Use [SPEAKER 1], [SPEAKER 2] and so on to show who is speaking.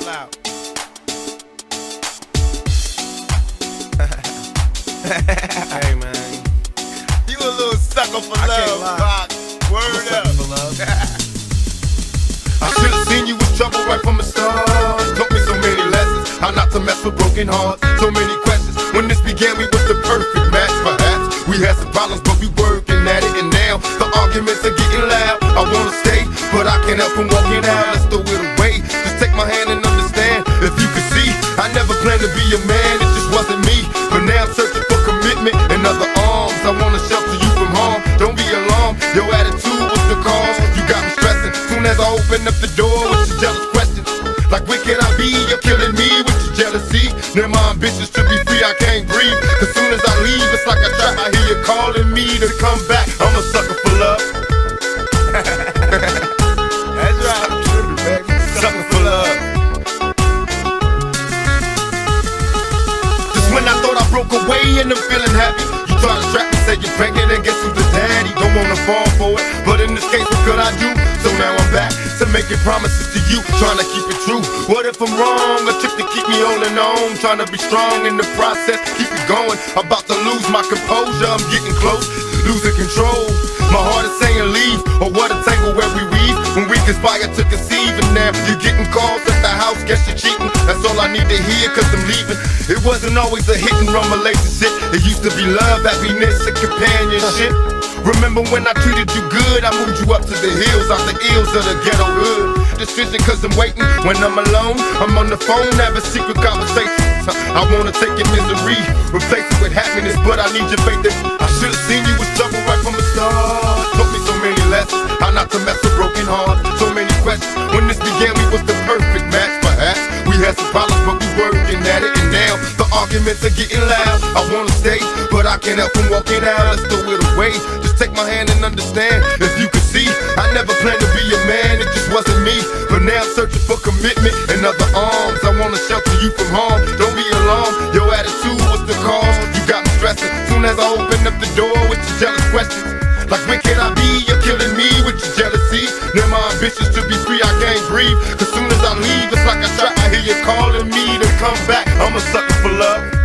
[SPEAKER 1] loud. Hey man,
[SPEAKER 2] You a little sucker for
[SPEAKER 1] I can't
[SPEAKER 2] love,
[SPEAKER 1] lie.
[SPEAKER 2] Rock. Word up.
[SPEAKER 1] for love.
[SPEAKER 2] I should've seen you was trouble right from the start. Taught me so many lessons, how not to mess with broken hearts. So many questions. When this began, we was the perfect match. Perhaps we had some problems, but we working at it. And now the arguments are getting loud. I wanna stay, but I can't help from walking out. Let's throw it away. Just take my hand and understand. If you could see, I never planned to be a man. It just wasn't me. But now I'm searching for commitment and other arms. I wanna shelter you from harm. Don't be alarmed. Your attitude was the cause. You got me stressing. Soon as I open up the door with your jealous questions, like where can I be? You're killing me with your jealousy. Now my ambitions to be free, I can't breathe. As soon as I leave, it's like a trap. I hear you calling me to come back. I'm a sucker for love.
[SPEAKER 1] That's right.
[SPEAKER 2] Sucker for love. Just when I thought I broke away and I'm feeling happy, you try to trap me, say you're pregnant and guess who's the daddy? Don't wanna fall for it, but in this case, what could I do? So now I'm back to making promises to you, trying to keep it true. What if I'm wrong? A trick to keep me holding on, trying to be strong in the process, keep it going. About to lose my composure, I'm getting close, losing control. My heart is saying leave, or what a tangle where we weave. When we conspire to conceive, and now you're getting calls at the house, guess you're cheating. That's all I need to hear, cause I'm leaving. It wasn't always a hit and run relationship. It used to be love, happiness, and companionship. Remember when I treated you good? I moved you up to the hills, out the ills of the ghetto hood. Decision cause I'm waiting when I'm alone. I'm on the phone, having secret conversations. I wanna take your misery, replace it with happiness, but I need your faith that I should've seen you was trouble right from the start. Taught me so many lessons, how not to mess with broken hearts. So many questions, when this began we was the perfect match. Perhaps we had some problems, but we working at it. And now the arguments are getting loud. I wanna stay, but I can't help from walking out. Let's throw it away, just take my hand and understand. If you could see, I never planned to be a man, it just wasn't me. But now I'm searching for commitment and other arms. I wanna shelter you from harm. Don't be alarmed, your attitude was the cause. You got me stressing, soon as I open up the door with your jealous questions. Like where can I be? You're killing me with your jealousy. Now my ambitions to be free, I can't breathe. Cause soon as I leave, it's like a trap. I hear you calling me to come back. I'm a sucker for love.